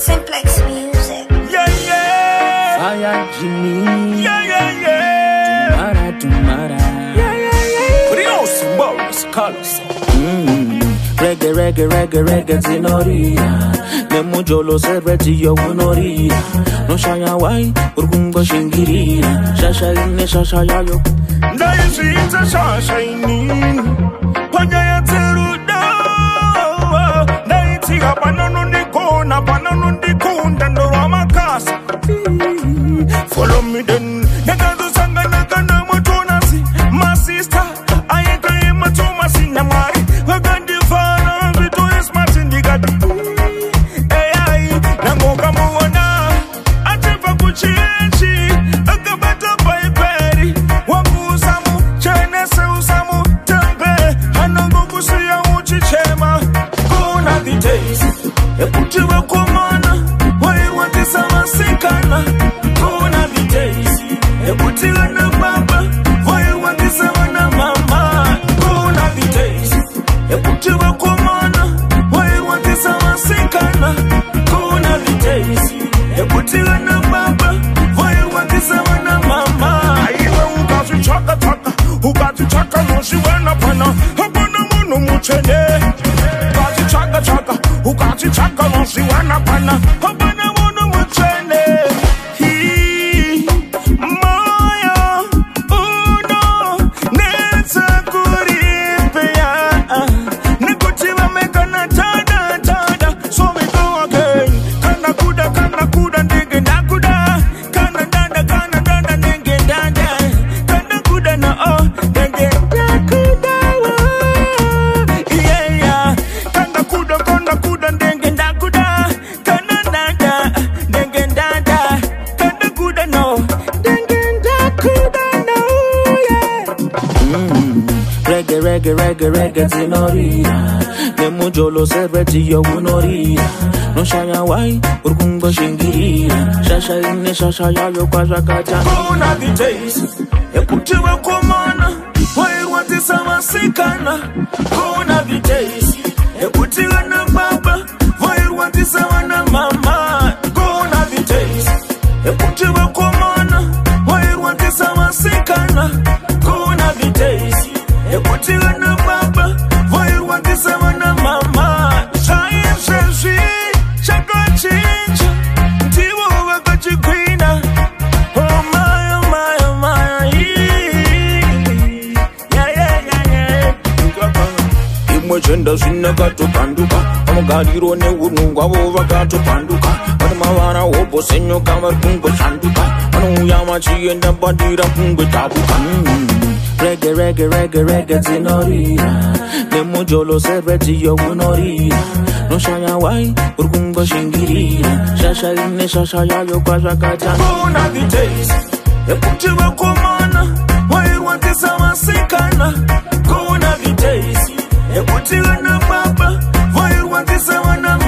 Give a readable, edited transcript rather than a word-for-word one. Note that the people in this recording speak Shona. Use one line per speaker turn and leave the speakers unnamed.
Simplex Music.
Yeah, yeah.
Fire Jimmy.
Yeah, yeah, yeah.
Tumara.
Yeah, yeah, yeah. Rios, Boris, Carlos.
Reggae, zinoria. Nemujolo serveti yo unoria. No shaya wai, urgungo shingirira. Shasha ine shasha yayo.
Ndaisita shasha ini. Panya ya teruda. Ndaitiga panano ndikunda ndoro makasa. Follow me then. Nagazo sanga nakana motonasi. My sister, I ain't going to Tomasi Namari. We're going to find between smart in the garden. Hey, Namoka Moana. I take a Gucci. A Gabata by Perry. Wamu Samu, China Samu, Tempe. Hanago Sia Uchi Chema. Go na the days. A Puchiwa Komana. Why you want this? I'm a sickana. Go na the days. A Puchiwa na Baba. Why you want this? I'm a mama. Go na the days. A Puchiwa Komana. Why you want this? I'm a sickana. Go na the days. A Puchiwa na Baba. Why you want this? I'm a mama. Who got you chaka? Who got you chaka? No, she went up on a no muchene. Got you chaka? Who got you chaka? No, she went up on a no muchene. Moya, uno, neta kuripea. Nikuchiwa mekana tada. So we go again. Kana kuda, nige nakuda. Kana dada, nige dada. Kana kuda na nige nakuda. Yeah. Kana kuda, nige nakuda. Kana dada, nige dada. Kana kuda no, nige nakuda no. Yeah.
Reggae, zinoria. Nemujolo serveti yo unoria. No shaya wai, urgungo shingirira. Shasha ine shasha yayo kwa jakata.
Gone are the days. Eputiwe komana. Why you want this? I'm a sickana. Gone are the days. Eputiwe na baba. Why you want this? I'm a mama. Gone are the days. Eputiwe komana. Why you want this? I'm a sickana. Gone are the days. Eputiwe na baba. Why you want this? I'm a mama. Shine, shine, chako change. Tiwo wakachi kwina. Oh my. Yeah.
Imwechenda sinakato panduka. Amugariro ne unungwa vakato panduka. Mavara opo senyo kamar kungo sanduka. Yama chienda bandira kungo tabuka. Reggae, zinoria. Nemujolo serveti yo unoria. No shaya wai, urgungo shingirira. Shasha ine shasha yayo kwa jakata.
Gone are the days. Eputiwe komana. Why you want this? I'm a sickana. Gone are the days. Eputiwe na baba. Why you want this? I'm a